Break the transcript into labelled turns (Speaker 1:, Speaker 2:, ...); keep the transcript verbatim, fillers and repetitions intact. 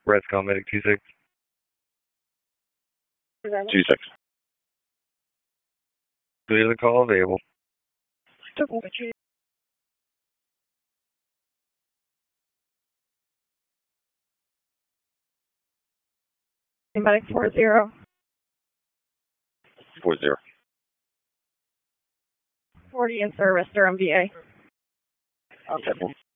Speaker 1: Rescom Medic two six.
Speaker 2: two six.
Speaker 1: Clear the call available.
Speaker 3: Medic four zero.
Speaker 2: four zero.
Speaker 3: forty in service, Durham, V A.
Speaker 2: Okay.